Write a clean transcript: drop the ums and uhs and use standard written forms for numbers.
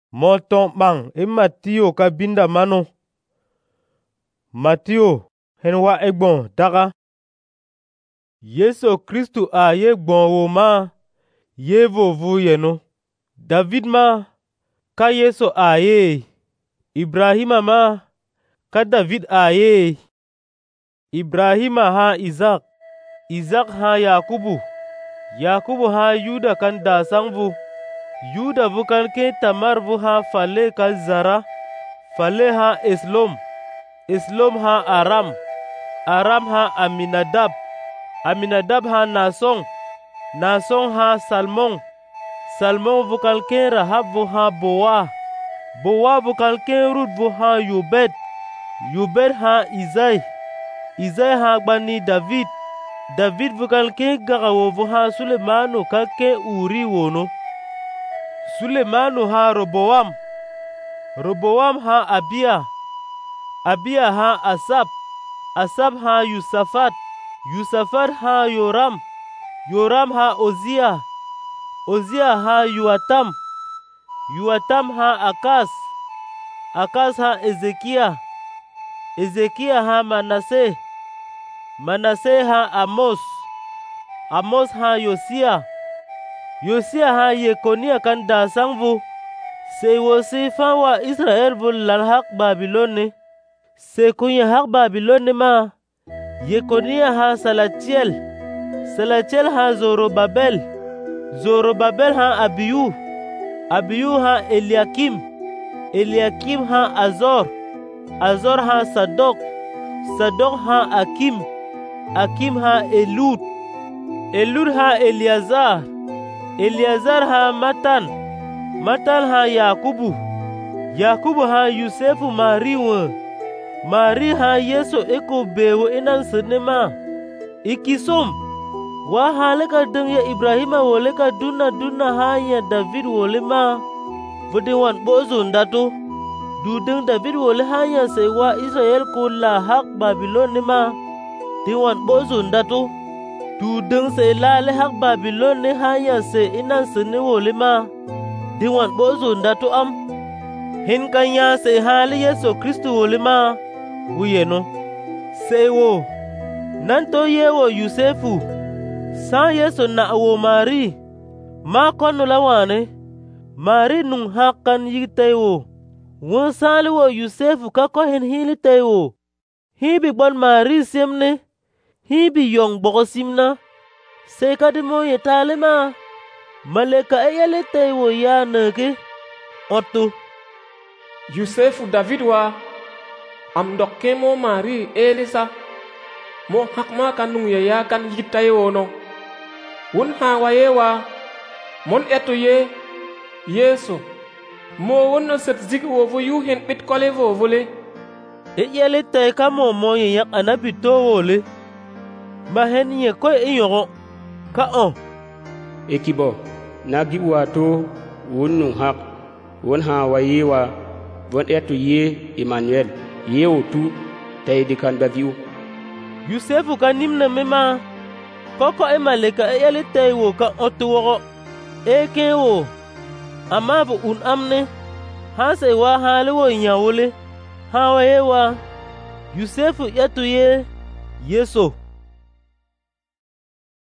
Mo tong bang e Matthew ka binda mano. Matthew hen wa egbon daga. Yesu Kristu a ye gbon wo ma ye vovu yeno. David ma ka Yesu a ye. Ibrahima ma ka David a ye. Ibrahima ha Isaac. Isaac ha Yakubu. Yakubu ha Yuda kan da sangvu. Yuda vu kan ke Tamar vu ha Fale kan Zara. Fale ha Eslom. Eslom ha Aram. Aram ha Aminadab. Aminadab ha Nason. Nason ha Salmon. Salmon vu kan ke Rahab vu ha Boa. Boa vu kan ke Rut vu ha Yobed. Yobed ha Izai. Izai ha gbani David. David vu kan ke gagawo vu ha Sulemanu kan ke Uri wono. Sulemanu ha Roboam. Roboam ha Abia. Abia ha Asap. Asap ha Yusafat. Yusafat ha Yoram. Yoram ha Ozia. Ozia ha Yuatam. Yuatam ha Akas. Akas ha Ezekia. Ezekia ha Manase. Manase ha Amos. Amos ha Yosia. Yosia ha Yekonia kan da sangvu. Se wo se fa wa Israel vu lal hak Babilone. Se kunya hak Babilone ma. Yekonia ha Salatiel. Salatiel ha Zorobabel. Zorobabel ha Abiyu. Abiyu ha Eliakim. Eliakim ha Azor. Azor ha Sadok. Sadok ha Akim. Akim ha Elud. Elud ha Eliazar. Eliazar ha Matan. Matan ha Yakubu. Yakubu ha Yusefu Mariwa. Mari ha Yesu eko bewo inan sinema. Ikisom. Wa haleka dung ya Ibrahima woleka duna ha ya David wolema. Vudi wan bozo ndato. Dudung David wole ha ya se wa Israel ko la hak Babilone ma. Di wan bozo ndato. Dudung se la le hak Babilone ha ya se inan sini wolema. Di wan bozo ndato am. Hin kan ya se hali Yesu Kristu wolema. Wuyeno. Se wo. Nanto ye wo Yusefu. Sa Yesu na wo Mari. Ma konu lawane. Mari nung hakan yitay wo. Won sali wo Yusefu ka ko hen hili tay wo. Hibi bon Mari semne. Hibi yong boko simna. Se kadimo ye talema. Maleka eyele tay wo ya nege. Otu. Yusefu David wa. Am dokke mo Mari Elisa. Mo hakma kanung ya kan yitay wo no. Wun ha wa ye wa. Mon etu ye. Yesu. Mo wonna set zik wo vo yu hen bit kole vo vole. Yele tay ka mo ye yak anabi to wole. Ma hen ye ko yoro. Ka on. Ekibo. Nagi wato wunnu hak. Won ha wa ye wa. Von etu ye Emmanuel. Ye otu tay dikan baviu. Yusefu ka nimna mema. Koko maleka yele tay wo ka otu woro. Eke wo. Amabu un amne. Ha se wa hali wo nyawole. Ha wa ye wa. Yusefu yetu ye. Yeso.